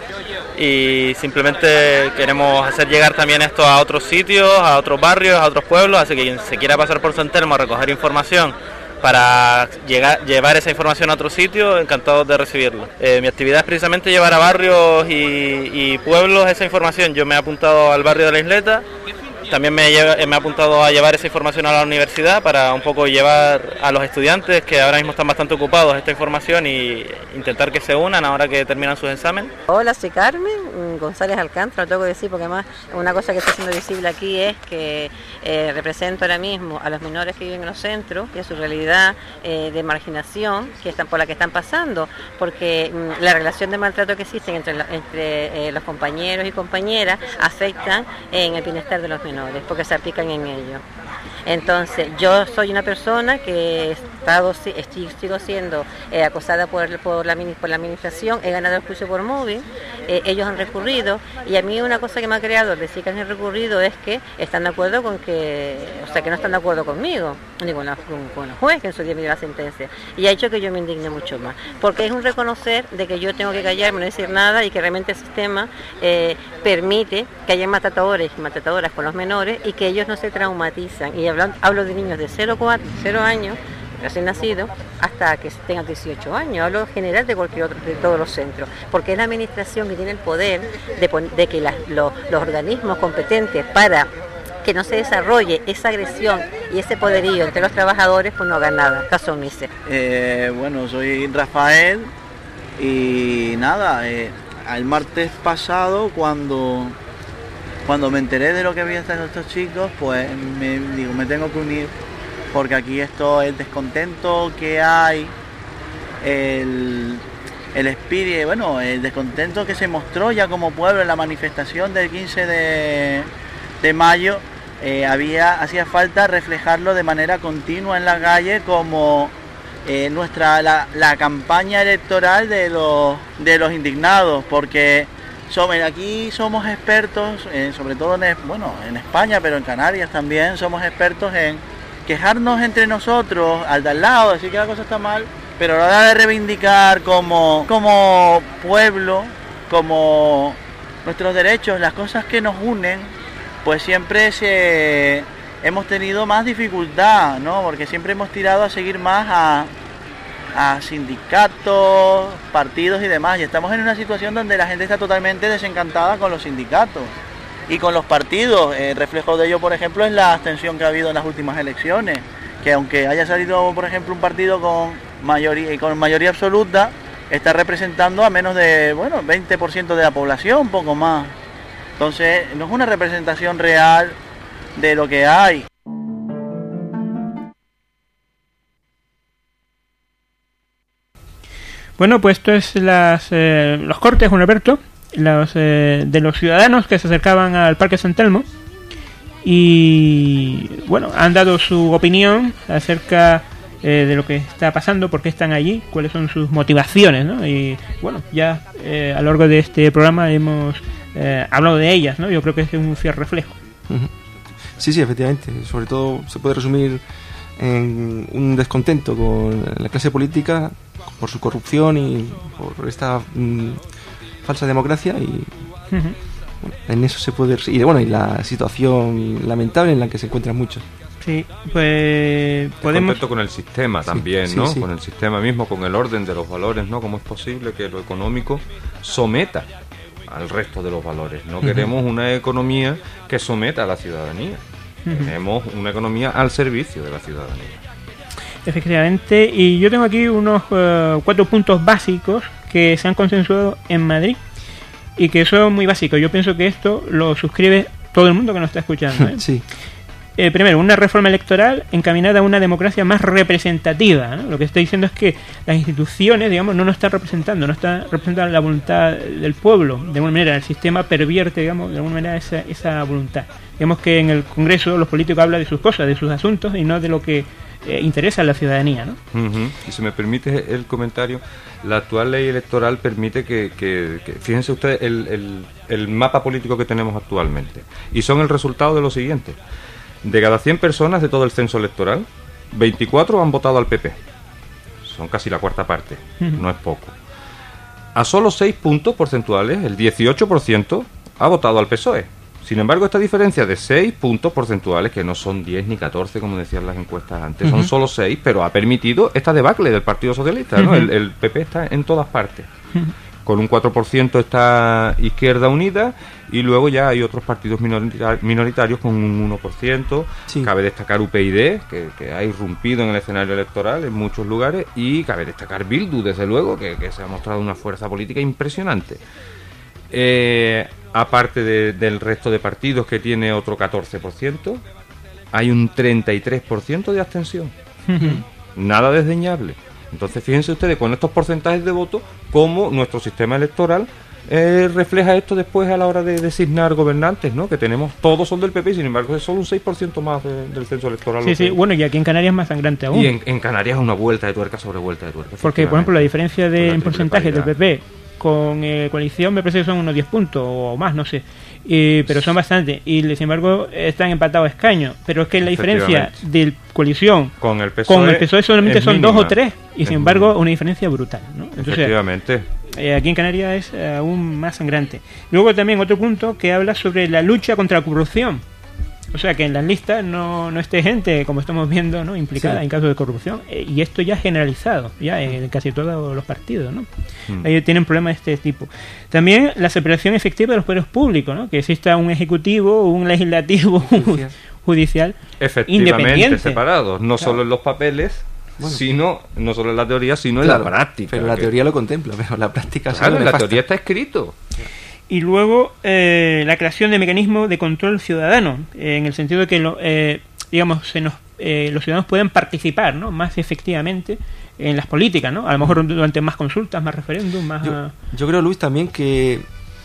y simplemente queremos hacer llegar también esto a otros sitios, a otros barrios, a otros pueblos, así que quien se quiera pasar por San Telmo a recoger información para llevar esa información a otro sitio, encantados de recibirlo. Mi actividad es precisamente llevar a barrios y pueblos esa información. Yo me he apuntado al barrio de la Isleta, también me he apuntado a llevar esa información a la universidad para un poco llevar a los estudiantes que ahora mismo están bastante ocupados esta información y intentar que se unan ahora que terminan sus exámenes. Hola, soy Carmen González Alcántara, lo tengo que decir porque además una cosa que está siendo visible aquí es que represento ahora mismo a los menores que viven en los centros y a su realidad de marginación por la que están pasando, porque la relación de maltrato que existe entre los compañeros y compañeras afectan en el bienestar de los menores, porque se aplican en ello. Entonces, yo soy una persona que sigo siendo acosada por la administración, he ganado el juicio por móvil, ellos han recurrido, y a mí una cosa que me ha creado decir que han recurrido es que están de acuerdo que no están de acuerdo conmigo, ni con el juez que en su día me dio la sentencia, y ha hecho que yo me indigne mucho más, porque es un reconocer de que yo tengo que callarme, no decir nada, y que realmente el sistema permite que haya matadores y matadoras con los menores y que ellos no se traumatizan. Y hablo de niños de 0 años, recién nacidos, hasta que tengan 18 años. Hablo en general de cualquier otro, de todos los centros, porque es la administración que tiene el poder de que los organismos competentes para que no se desarrolle esa agresión y ese poderío entre los trabajadores, pues no hagan nada, caso omiso. Bueno, soy Rafael y nada, el martes pasado cuando me enteré de lo que habían hecho estos chicos, pues me tengo que unir, porque aquí el descontento que hay, el espíritu, bueno, el descontento que se mostró ya como pueblo en la manifestación del 15 de mayo, hacía falta reflejarlo de manera continua en la calle como la campaña electoral de los indignados, porque aquí somos expertos, sobre todo en España, pero en Canarias también, somos expertos en quejarnos entre nosotros, al de al lado, decir que la cosa está mal, pero a la hora de reivindicar como pueblo, como nuestros derechos, las cosas que nos unen, pues siempre hemos tenido más dificultad, ¿no? Porque siempre hemos tirado a seguir más a sindicatos, partidos y demás, y estamos en una situación donde la gente está totalmente desencantada con los sindicatos y con los partidos. Reflejo de ello, por ejemplo, es la abstención que ha habido en las últimas elecciones, que aunque haya salido, por ejemplo, un partido con mayoría absoluta, está representando a menos de 20% de la población, un poco más. Entonces, no es una representación real de lo que hay. Bueno, pues esto es los cortes, Juan Alberto, de los ciudadanos que se acercaban al Parque San Telmo y, bueno, han dado su opinión acerca de lo que está pasando, por qué están allí, cuáles son sus motivaciones, ¿no? Y, bueno, ya a lo largo de este programa hemos hablado de ellas, ¿no? Yo creo que es un fiel reflejo. Sí, efectivamente. Sobre todo se puede resumir en un descontento con la clase política por su corrupción y por esta falsa democracia y bueno, en eso se puede y la situación lamentable en la que se encuentran muchos. Sí, pues podemos... Contento con el sistema también, sí, ¿no? sí. Con el sistema mismo, con el orden de los valores, ¿no? ¿Cómo es posible que lo económico someta al resto de los valores? No queremos una economía que someta a la ciudadanía. Tenemos una economía al servicio de la ciudadanía. Efectivamente, y yo tengo aquí unos 4 puntos básicos que se han consensuado en Madrid y que son muy básicos. Yo pienso que esto lo suscribe todo el mundo que nos está escuchando, ¿eh? Sí. Primero, una reforma electoral encaminada a una democracia más representativa, ¿no? Lo que está diciendo es que las instituciones, digamos, no nos están representando, no están representando la voluntad del pueblo. De alguna manera, el sistema pervierte, digamos, de alguna manera esa voluntad. Digamos que en el Congreso los políticos hablan de sus cosas, de sus asuntos y no de lo que interesa a la ciudadanía, ¿no? Y si me permite el comentario, la actual ley electoral permite que fíjense ustedes el mapa político que tenemos actualmente. Y son el resultado de lo siguiente. De cada 100 personas de todo el censo electoral, 24 han votado al PP. Son casi la cuarta parte, no es poco. A solo 6 puntos porcentuales, el 18% ha votado al PSOE. Sin embargo, esta diferencia de 6 puntos porcentuales, que no son 10 ni 14, como decían las encuestas antes, son solo 6, pero ha permitido esta debacle del Partido Socialista, ¿no? El PP está en todas partes. Con un 4% está Izquierda Unida y luego ya hay otros partidos minoritarios con un 1%. Sí. Cabe destacar UPyD, que ha irrumpido en el escenario electoral en muchos lugares, y cabe destacar Bildu, desde luego, que se ha mostrado una fuerza política impresionante. Aparte del resto de partidos, que tiene otro 14%, hay un 33% de abstención. Nada desdeñable. Entonces, fíjense ustedes, con estos porcentajes de voto, cómo nuestro sistema electoral refleja esto después a la hora de designar gobernantes, ¿no? Que tenemos, todos son del PP, sin embargo, es solo un 6% más del censo electoral. Sí, bueno, y aquí en Canarias es más sangrante aún. Y en Canarias es una vuelta de tuerca sobre vuelta de tuerca. Porque, por ejemplo, la diferencia en porcentaje del PP con coalición me parece que son unos 10 puntos o más, no sé. Pero son bastantes, y sin embargo están empatados a escaños. Pero es que la diferencia de coalición con el PSOE solamente son mínima. 2 o 3, y sin embargo una diferencia brutal, ¿no? Entonces, efectivamente. Aquí en Canarias es aún más sangrante. Luego también otro punto que habla sobre la lucha contra la corrupción. O sea, que en las listas no esté gente, como estamos viendo, ¿no?, implicada en casos de corrupción. Y esto ya es generalizado, ya en casi todos los partidos, ¿no? Ellos tienen problemas de este tipo. También la separación efectiva de los poderes públicos, ¿no? Que exista un ejecutivo, un legislativo, judicial efectivamente separados, no solo en los papeles, sino no solo en la teoría, sino en la práctica. Pero la teoría lo contempla, pero la práctica claro, en la teoría está escrito. Y luego la creación de mecanismos de control ciudadano, en el sentido de que digamos los ciudadanos pueden participar, ¿no?, más efectivamente en las políticas, ¿no? A lo mejor durante más consultas, más referéndum, más... Yo creo, Luis, también que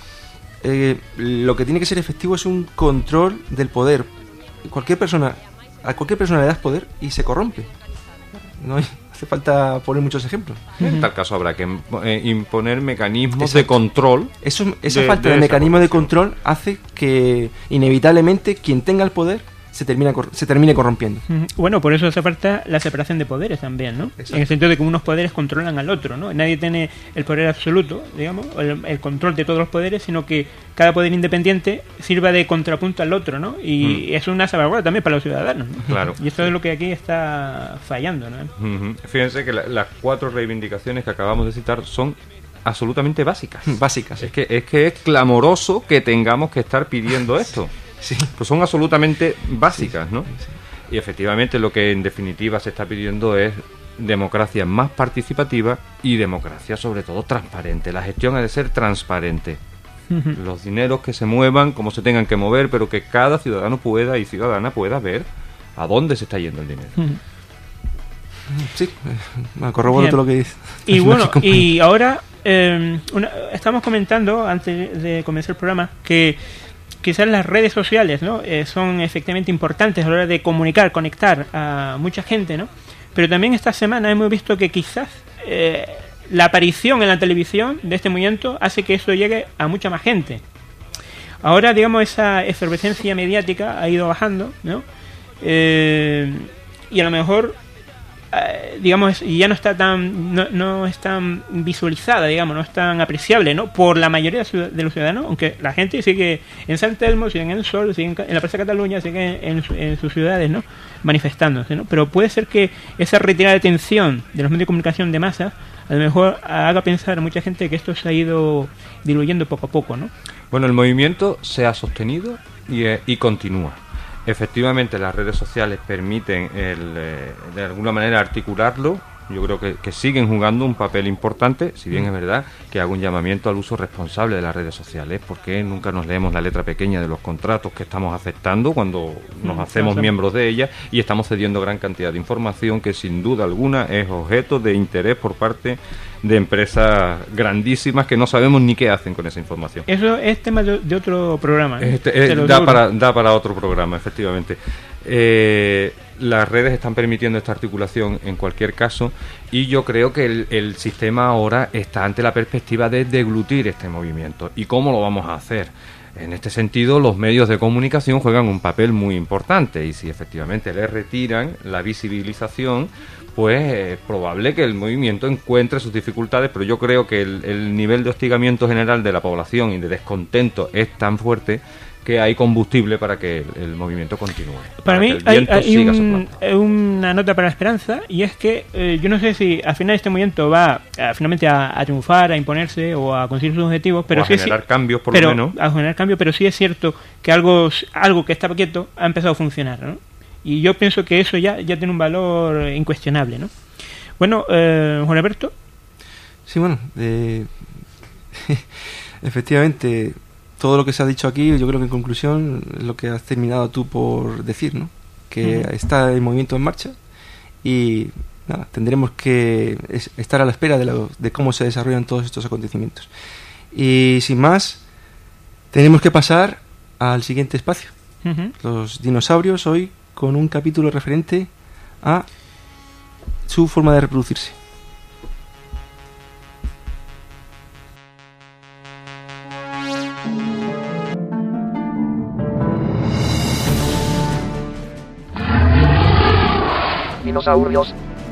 lo que tiene que ser efectivo es un control del poder. A cualquier persona le das poder y se corrompe. No hace falta poner muchos ejemplos. En tal caso habrá que imponer mecanismos de control. Esa falta de mecanismo de control hace que inevitablemente quien tenga el poder se termine corrompiendo. Bueno, por eso hace falta la separación de poderes también, ¿no? Exacto. En el sentido de que unos poderes controlan al otro, ¿no? Nadie tiene el poder absoluto, digamos, el control de todos los poderes, sino que cada poder independiente sirva de contrapunto al otro, ¿no? Y es una salvaguarda también para los ciudadanos, ¿no? Claro. Y esto es lo que aquí está fallando, ¿no? Fíjense que las 4 reivindicaciones que acabamos de citar son absolutamente básicas. Básicas, sí. Es que es clamoroso que tengamos que estar pidiendo esto. Sí. Pues son absolutamente básicas, ¿no? Sí. Y efectivamente lo que en definitiva se está pidiendo es democracia más participativa y democracia sobre todo transparente. La gestión ha de ser transparente. Los dineros que se muevan como se tengan que mover, pero que cada ciudadano y ciudadana pueda ver a dónde se está yendo el dinero. Sí, me corroboro todo lo que dices. Y bueno, y ahora estamos comentando antes de comenzar el programa que quizás las redes sociales, ¿no?, son efectivamente importantes a la hora de conectar a mucha gente, ¿no? Pero también esta semana hemos visto que quizás la aparición en la televisión de este movimiento hace que esto llegue a mucha más gente. Ahora, digamos, esa efervescencia mediática ha ido bajando, ¿no? Y a lo mejor, digamos, ya no está tan, no es tan visualizada, digamos, no es tan apreciable, ¿no? Por la mayoría de los ciudadanos, aunque la gente sigue en San Telmo, sigue en el Sol, sigue en la Plaza de Cataluña, sigue en sus ciudades, ¿no? Manifestándose, ¿no? Pero puede ser que esa retirada de atención de los medios de comunicación de masas a lo mejor haga pensar a mucha gente que esto se ha ido diluyendo poco a poco, ¿no? Bueno, el movimiento se ha sostenido y continúa. Efectivamente, las redes sociales permiten de alguna manera articularlo. Yo creo que siguen jugando un papel importante, si bien es verdad que hago un llamamiento al uso responsable de las redes sociales, porque nunca nos leemos la letra pequeña de los contratos que estamos aceptando cuando nos hacemos miembros de ellas, y estamos cediendo gran cantidad de información que sin duda alguna es objeto de interés por parte de empresas grandísimas que no sabemos ni qué hacen con esa información. Eso es tema de otro programa, ¿eh? Da para otro programa, efectivamente. Las redes están permitiendo esta articulación en cualquier caso, y yo creo que el sistema ahora está ante la perspectiva de deglutir este movimiento. ¿Y cómo lo vamos a hacer? En este sentido, los medios de comunicación juegan un papel muy importante, y si efectivamente le retiran la visibilización, pues es probable que el movimiento encuentre sus dificultades, pero yo creo que el nivel de hostigamiento general de la población y de descontento es tan fuerte que hay combustible para que el movimiento continúe. Para mí hay una nota para la esperanza, y es que yo no sé si al final este movimiento va finalmente a triunfar, a imponerse o a conseguir sus objetivos, pero a generar cambios por lo menos. A generar cambios, pero sí es cierto que algo que estaba quieto ha empezado a funcionar, ¿no? Y yo pienso que eso ya tiene un valor incuestionable, ¿no? Bueno, Juan Alberto. Sí, bueno, efectivamente, todo lo que se ha dicho aquí, yo creo que en conclusión es lo que has terminado tú por decir, ¿no? Que está el movimiento en marcha y nada, tendremos que estar a la espera de cómo se desarrollan todos estos acontecimientos. Y sin más, tenemos que pasar al siguiente espacio. Los dinosaurios, hoy con un capítulo referente a su forma de reproducirse. Dinosaurios.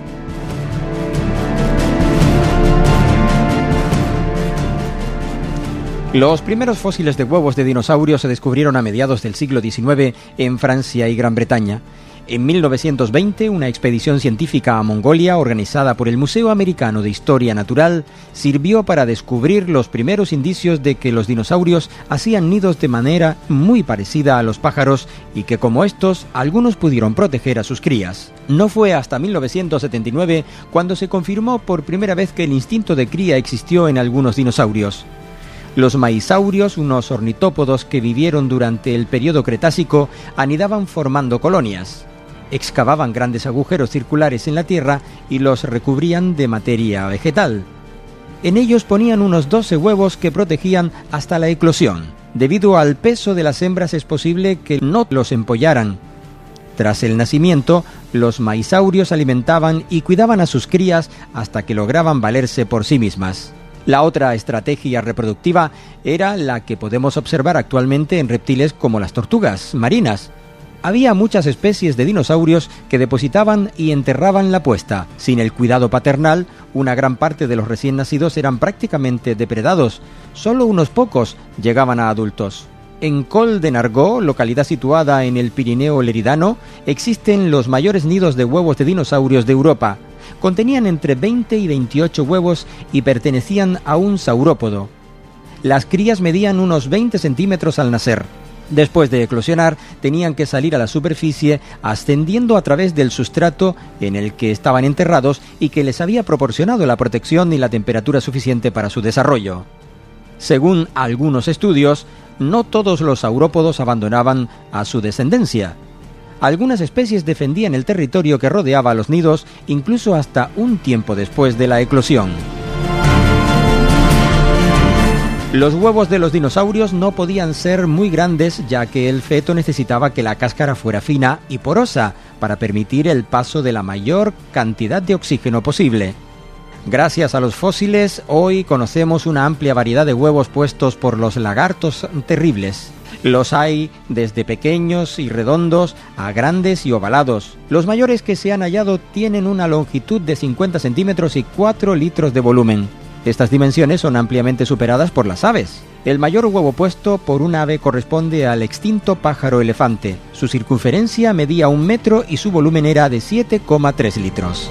Los primeros fósiles de huevos de dinosaurios se descubrieron a mediados del siglo XIX en Francia y Gran Bretaña. En 1920, una expedición científica a Mongolia, organizada por el Museo Americano de Historia Natural, sirvió para descubrir los primeros indicios de que los dinosaurios hacían nidos de manera muy parecida a los pájaros y que, como estos, algunos pudieron proteger a sus crías. No fue hasta 1979 cuando se confirmó por primera vez que el instinto de cría existió en algunos dinosaurios. Los maisaurios, unos ornitópodos que vivieron durante el período Cretácico, anidaban formando colonias. Excavaban grandes agujeros circulares en la tierra y los recubrían de materia vegetal. En ellos ponían unos 12 huevos que protegían hasta la eclosión. Debido al peso de las hembras es posible que no los empollaran. Tras el nacimiento, los maisaurios alimentaban y cuidaban a sus crías hasta que lograban valerse por sí mismas. La otra estrategia reproductiva era la que podemos observar actualmente en reptiles como las tortugas marinas. Había muchas especies de dinosaurios que depositaban y enterraban la puesta. Sin el cuidado paternal, una gran parte de los recién nacidos eran prácticamente depredados. Solo unos pocos llegaban a adultos. En Col de Nargó, localidad situada en el Pirineo Leridano, existen los mayores nidos de huevos de dinosaurios de Europa. Contenían entre 20 y 28 huevos y pertenecían a un saurópodo. Las crías medían unos 20 centímetros al nacer. Después de eclosionar, tenían que salir a la superficie ascendiendo a través del sustrato en el que estaban enterrados y que les había proporcionado la protección y la temperatura suficiente para su desarrollo. Según algunos estudios, no todos los saurópodos abandonaban a su descendencia. Algunas especies defendían el territorio que rodeaba a los nidos, incluso hasta un tiempo después de la eclosión. Los huevos de los dinosaurios no podían ser muy grandes, ya que el feto necesitaba que la cáscara fuera fina y porosa para permitir el paso de la mayor cantidad de oxígeno posible. Gracias a los fósiles, hoy conocemos una amplia variedad de huevos puestos por los lagartos terribles. Los hay desde pequeños y redondos a grandes y ovalados. Los mayores que se han hallado tienen una longitud de 50 centímetros y 4 litros de volumen. Estas dimensiones son ampliamente superadas por las aves. El mayor huevo puesto por un ave corresponde al extinto pájaro elefante. Su circunferencia medía 1 metro y su volumen era de 7,3 litros.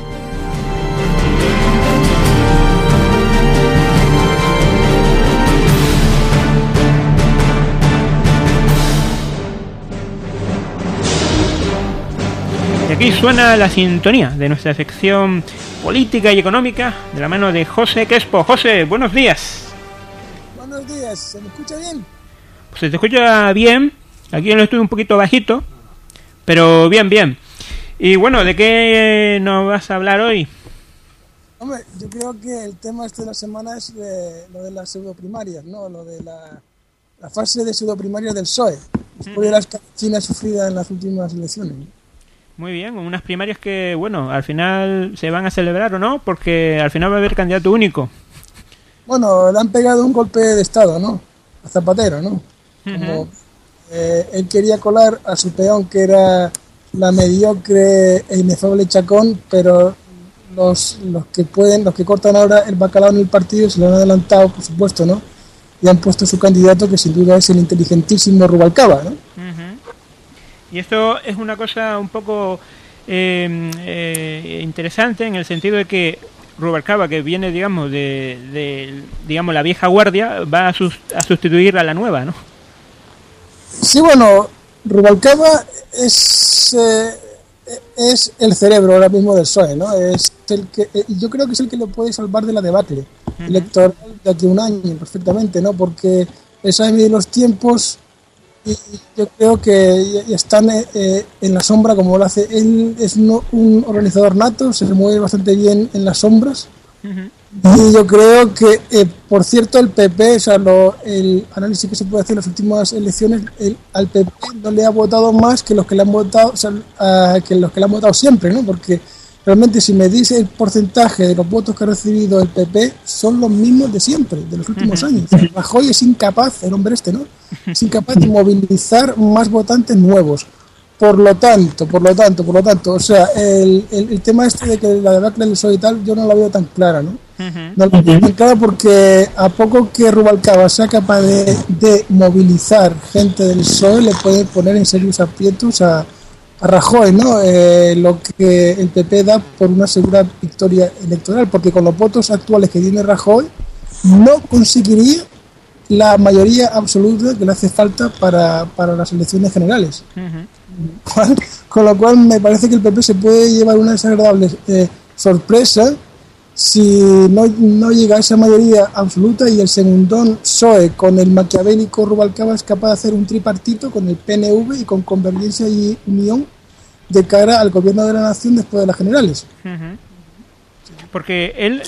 Y aquí suena la sintonía de nuestra sección política y económica de la mano de José Crespo. José, buenos días. Buenos días, ¿se me escucha bien? Pues se te escucha bien, aquí en el estudio un poquito bajito, pero bien. Y bueno, ¿de qué nos vas a hablar hoy? Hombre, yo creo que el tema de la semana es lo de las pseudoprimarias, ¿no? Lo de la fase de pseudoprimarias del PSOE, después de las cachinas sufridas en las últimas elecciones. Muy bien, unas primarias que, bueno, al final se van a celebrar o no, porque al final va a haber candidato único. Bueno, le han pegado un golpe de estado, ¿no? A Zapatero, ¿no? Como él quería colar a su peón, que era la mediocre e inefable Chacón, pero los que cortan ahora el bacalao en el partido se lo han adelantado, por supuesto, ¿no? Y han puesto su candidato, que sin duda es el inteligentísimo Rubalcaba, ¿no? Y esto es una cosa un poco interesante en el sentido de que Rubalcaba, que viene, digamos, de la vieja guardia, va a sustituir a la nueva, ¿no? Sí, bueno, Rubalcaba es el cerebro ahora mismo del PSOE, ¿no? Es el que, yo creo que es el que lo puede salvar de la debacle electoral de aquí a un año perfectamente, ¿no? Porque él sabe medir los tiempos. Y yo creo que están en la sombra como lo hace. Él es un organizador nato, se mueve bastante bien en las sombras. Y yo creo que, por cierto, el PP, o sea, el análisis que se puede hacer en las últimas elecciones, al PP no le ha votado más que los que le han votado, o sea, que los que le han votado siempre, ¿no? Porque realmente si me dice el porcentaje de los votos que ha recibido el PP, son los mismos de siempre, de los últimos años. Rajoy es incapaz, el hombre ¿no? Es incapaz de movilizar más votantes nuevos. Por lo tanto, o sea, el tema de que la debacle del PSOE y tal, yo no la veo tan clara, ¿no? No la veo tan clara porque a poco que Rubalcaba sea capaz de movilizar gente del PSOE, le puede poner en serios aprietos a Rajoy, ¿no? Lo que el PP da por una segura victoria electoral, porque con los votos actuales que tiene Rajoy no conseguiría la mayoría absoluta que le hace falta para las elecciones generales. Con lo cual me parece que el PP se puede llevar una desagradable sorpresa si no llega a esa mayoría absoluta y el segundón PSOE con el maquiavélico Rubalcaba es capaz de hacer un tripartito con el PNV y con Convergencia y Unión de cara al gobierno de la nación después de las generales. Porque él,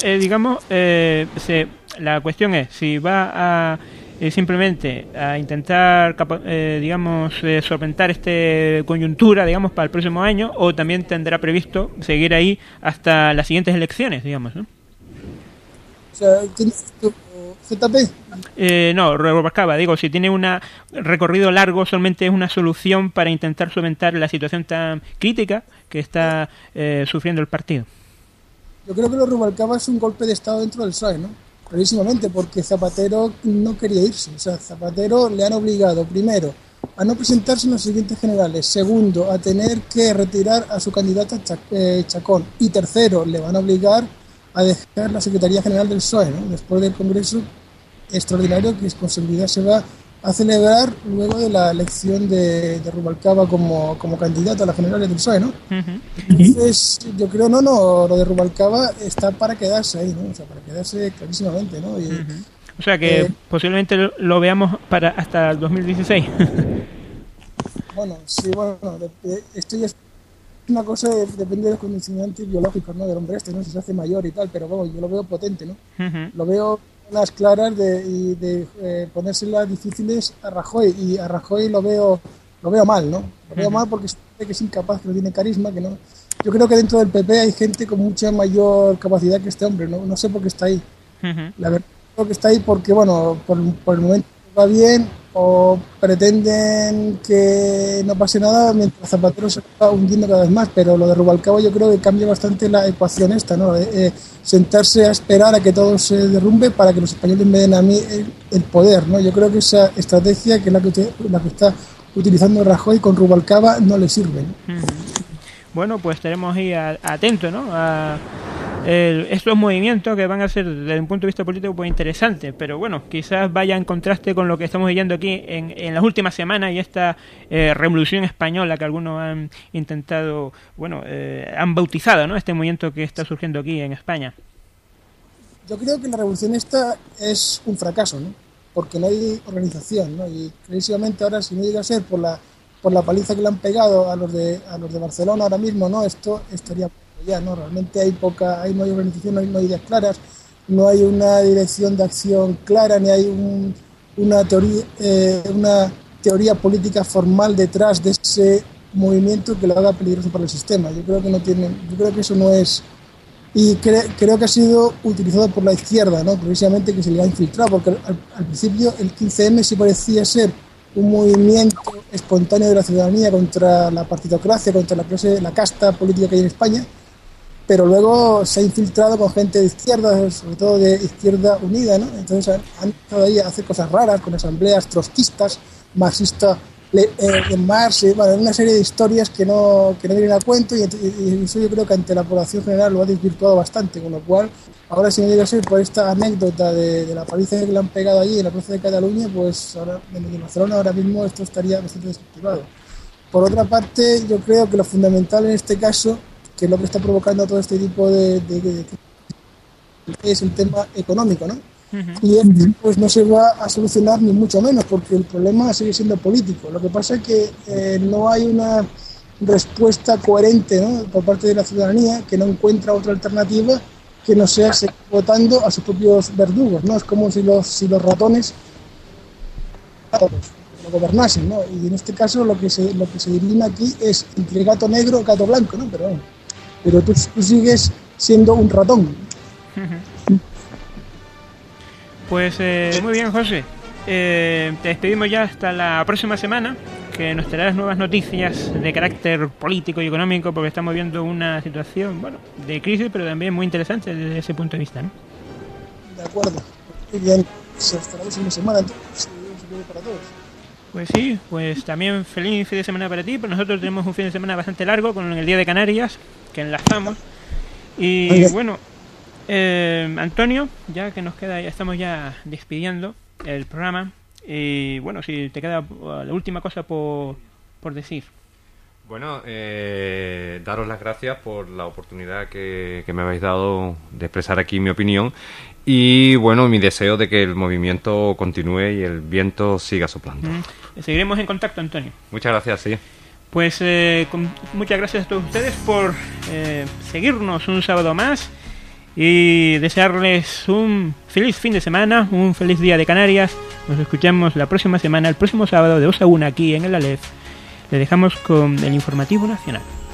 la cuestión es si va a simplemente a intentar, solventar esta coyuntura, digamos, para el próximo año, o también tendrá previsto seguir ahí hasta las siguientes elecciones, digamos, ¿no? O sea, ¿ZP? No, Rubalcaba, digo, si tiene un recorrido largo, solamente es una solución para intentar solventar la situación tan crítica que está sufriendo el partido. Yo creo que Rubalcaba es un golpe de estado dentro del PSOE, ¿no? Clarísimamente, porque Zapatero no quería irse. O sea, Zapatero le han obligado, primero, a no presentarse en las siguientes generales, segundo, a tener que retirar a su candidata Chacón, y tercero, le van a obligar a dejar la Secretaría General del PSOE, ¿no? Después del Congreso extraordinario que con seguridad se va a celebrar luego de la elección de Rubalcaba como candidato a las generales del PSOE, ¿no? Entonces, yo creo, lo de Rubalcaba está para quedarse ahí, ¿no? O sea, para quedarse clarísimamente, ¿no? Y, o sea que posiblemente lo veamos hasta el 2016. Bueno, sí, esto ya es una cosa, depende de los condicionantes biológicos, ¿no? Del hombre ¿no? Si se hace mayor y tal, pero bueno, yo lo veo potente, ¿no? Lo veo las claras de ponérselas difíciles a Rajoy, y a Rajoy lo veo mal, ¿no? Lo veo mal porque que es incapaz, que no tiene carisma, que no. Yo creo que dentro del PP hay gente con mucha mayor capacidad que este hombre, no sé por qué está ahí. La verdad creo que está ahí porque, bueno, por el momento va bien, o pretenden que no pase nada mientras Zapatero se va hundiendo cada vez más, pero lo de Rubalcaba yo creo que cambia bastante la ecuación esta, ¿no? Sentarse a esperar a que todo se derrumbe para que los españoles me den a mí el poder, ¿no? Yo creo que esa estrategia, que es la que está utilizando Rajoy con Rubalcaba, no le sirve, ¿no? Bueno, pues estaremos ahí atentos, ¿no? A estos movimientos que van a ser desde un punto de vista político pues interesantes, pero bueno, quizás vaya en contraste con lo que estamos viendo aquí en las últimas semanas y esta revolución española que algunos han intentado, bueno, han bautizado, ¿no? Este movimiento que está surgiendo aquí en España. Yo creo que la revolución esta es un fracaso, ¿no? Porque no hay organización, ¿no? Y clarísimamente ahora, si no llega a ser por la paliza que le han pegado a los de Barcelona ahora mismo, ¿no? Esto estaría ya, ¿no? Realmente no hay organización, no hay ideas claras, no hay una dirección de acción clara, ni hay una teoría política formal detrás de ese movimiento que lo haga peligroso para el sistema. Yo creo que eso no es, y creo que ha sido utilizado por la izquierda, ¿no? Precisamente, que se le ha infiltrado, porque al principio el 15M sí parecía ser un movimiento espontáneo de la ciudadanía contra la partidocracia, contra la casta política que hay en España, pero luego se ha infiltrado con gente de izquierda, sobre todo de Izquierda Unida, ¿no? Entonces han estado ahí a hacer cosas raras con asambleas trotskistas, marxistas en Marx, bueno, una serie de historias que no vienen a cuento, y eso yo creo que ante la población general lo ha desvirtuado bastante, con lo cual ahora, si no llega a ser por esta anécdota de la paliza que le han pegado allí en la plaza de Cataluña, pues ahora en Barcelona ahora mismo esto estaría bastante desactivado. Por otra parte, yo creo que lo fundamental en este caso, que es lo que está provocando todo este tipo de es el tema económico, ¿no? Y esto pues no se va a solucionar ni mucho menos, porque el problema sigue siendo político. Lo que pasa es que no hay una respuesta coherente, ¿no?, por parte de la ciudadanía, que no encuentra otra alternativa que no sea seguir votando a sus propios verdugos, ¿no? Es como si los ratones lo gobernasen, ¿no? Y en este caso lo que se dirime aquí es entre gato negro y gato blanco, ¿no? Pero tú sigues siendo un ratón. Pues muy bien, José. Te despedimos ya hasta la próxima semana, que nos traerás nuevas noticias de carácter político y económico, porque estamos viendo una situación, bueno, de crisis, pero también muy interesante desde ese punto de vista, ¿no? De acuerdo. Muy bien. Hasta la próxima semana, entonces, para todos. Pues sí, pues también feliz fin de semana para ti, pero nosotros tenemos un fin de semana bastante largo con el Día de Canarias, que enlazamos. Y bueno, Antonio, ya que nos queda, ya estamos ya despidiendo el programa. Y bueno, si te queda la última cosa por decir. Bueno, daros las gracias por la oportunidad que me habéis dado de expresar aquí mi opinión. Y bueno, mi deseo de que el movimiento continúe y el viento siga soplando. Seguiremos en contacto, Antonio. Muchas gracias, sí. Pues muchas gracias a todos ustedes por seguirnos un sábado más y desearles un feliz fin de semana, un feliz día de Canarias. Nos escuchamos la próxima semana, el próximo sábado de 2 a 1 aquí en el Aleph. Le dejamos con el informativo nacional.